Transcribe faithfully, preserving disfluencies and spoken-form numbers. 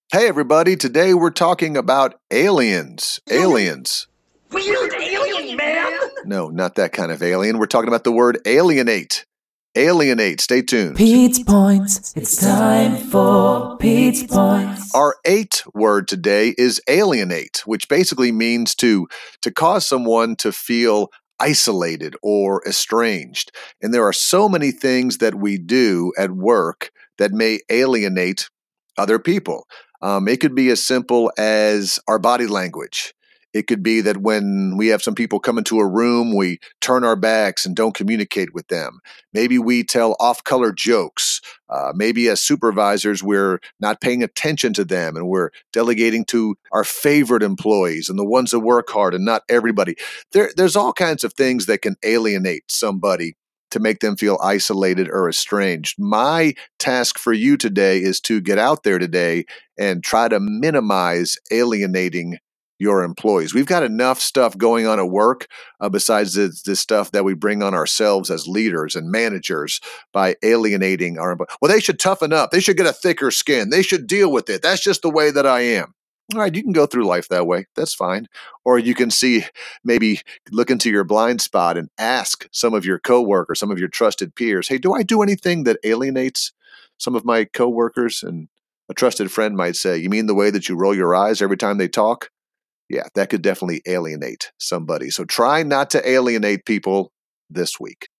Hey, everybody. Today we're talking about aliens. Aliens. Weird alien man! No, not that kind of alien. We're talking about the word alienate. Alienate. Stay tuned. Pete's Points. It's time for Pete's Points. Our eighth word today is alienate, which basically means to, to cause someone to feel isolated or estranged. And there are so many things that we do at work that may alienate other people. Um, it could be as simple as our body language. It could be that when we have some people come into a room, we turn our backs and don't communicate with them. Maybe we tell off-color jokes. Uh, maybe as supervisors, we're not paying attention to them and we're delegating to our favorite employees and the ones that work hard and not everybody. There, there's all kinds of things that can alienate somebody to make them feel isolated or estranged. My task for you today is to get out there today and try to minimize alienating your employees. We've got enough stuff going on at work uh, besides this, this stuff that we bring on ourselves as leaders and managers by alienating our employees. Well, they should toughen up. They should get a thicker skin. They should deal with it. That's just the way that I am. All right, you can go through life that way. That's fine. Or you can see, maybe look into your blind spot and ask some of your coworkers, some of your trusted peers, hey, do I do anything that alienates some of my coworkers? And a trusted friend might say, you mean the way that you roll your eyes every time they talk? Yeah, that could definitely alienate somebody. So try not to alienate people this week.